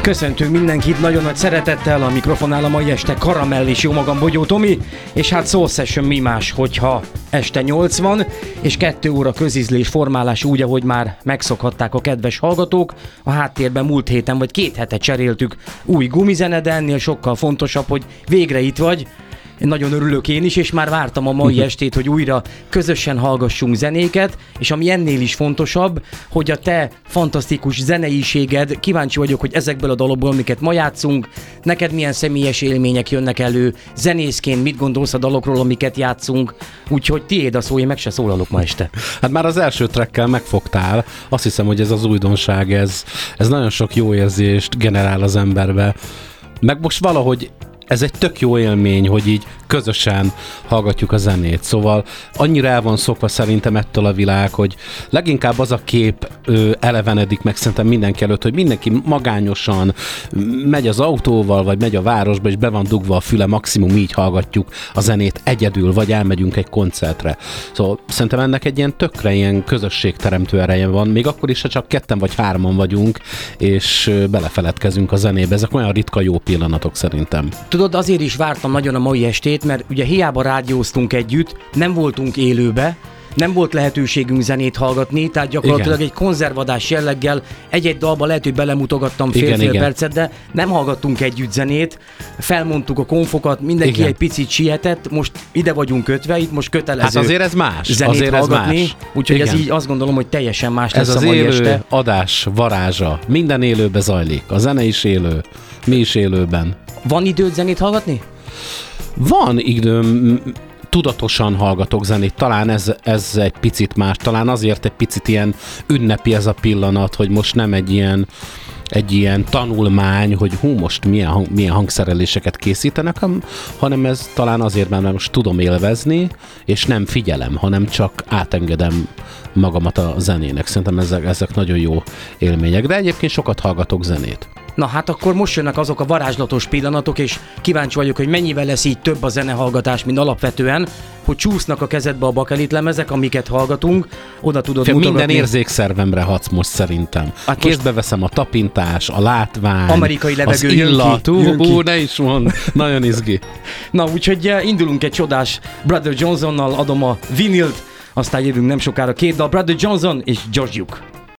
Köszöntünk mindenkit nagyon nagy szeretettel, a mikrofonnál a mai este Karamell és jó magam Bogyó Tomi, és hát Soul Session mi más, hogyha este 8 van, és 2 óra közízlés formálás úgy, ahogy már megszokhatták a kedves hallgatók. A háttérben múlt héten vagy 2 hete cseréltük új gumizene, de ennél sokkal fontosabb, hogy végre itt vagy. Nagyon örülök én is, és már vártam a mai estét, hogy újra közösen hallgassunk zenéket, és ami ennél is fontosabb, hogy a te fantasztikus zeneiséged, kíváncsi vagyok, hogy ezekből a dalokból, amiket ma játszunk, neked milyen személyes élmények jönnek elő, zenészként mit gondolsz a dalokról, amiket játszunk, úgyhogy tiéd a szó, én meg se szólalok ma este. Hát már az első trackkel megfogtál, azt hiszem, hogy ez az újdonság, ez nagyon sok jó érzést generál az emberbe, meg most valahogy ez egy tök jó élmény, hogy így közösen hallgatjuk a zenét. Szóval annyira el van szokva szerintem ettől a világ, hogy leginkább az a kép elevenedik meg szerintem mindenki előtt, hogy mindenki magányosan megy az autóval, vagy megy a városba, és be van dugva a füle, maximum így hallgatjuk a zenét egyedül, vagy elmegyünk egy koncertre. Szóval szerintem ennek egy ilyen tökre ilyen közösségteremtő ereje van, még akkor is, ha csak 2 vagy 3 vagyunk, és belefeledkezünk a zenébe. Ezek olyan ritka jó pillanatok szerintem. Tudod, azért is vártam nagyon a mai estét, mert ugye hiába rádióztunk együtt, nem voltunk élőbe, nem volt lehetőségünk zenét hallgatni, tehát gyakorlatilag egy konzervadás jelleggel egy-egy dalba lehet, hogy belemutogattam fél-fél percet, de nem hallgattunk együtt zenét, felmondtuk a konfokat, mindenki egy picit sietett, most ide vagyunk kötve, itt most kötelező. Hát azért ez más. Zenét azért hallgatni, ez más. Úgyhogy ez így azt gondolom, hogy teljesen más ez lesz az a mai élő este. adás varázsa. Minden élőbe zajlik. A zene is élő. Mi is élőben. Van időd zenét hallgatni? Van időm, tudatosan hallgatok zenét, talán ez egy picit más, talán azért egy picit ilyen ünnepi ez a pillanat, hogy most nem egy ilyen tanulmány, hogy most milyen hangszereléseket készítenek, hanem ez talán azért, mert most tudom élvezni, és nem figyelem, hanem csak átengedem magamat a zenének. Szerintem ezek nagyon jó élmények, de egyébként sokat hallgatok zenét. Na hát akkor most jönnek azok a varázslatos pillanatok, és kíváncsi vagyok, hogy mennyivel lesz így több a zenehallgatás, mint alapvetően, hogy csúsznak a kezedbe a bakelit lemezek, amiket hallgatunk, oda tudod mutogatni. Minden érzékszervemre hatsz most szerintem. Hát kézbe veszem a tapintás, a látvány, amerikai levegő, az illat. Ne is mond, nagyon izgi. Na úgyhogy indulunk egy csodás Brother Johnsonnal, adom a vinilt, aztán jövünk nem sokára 2 dal, Brother Johnson és George Duke.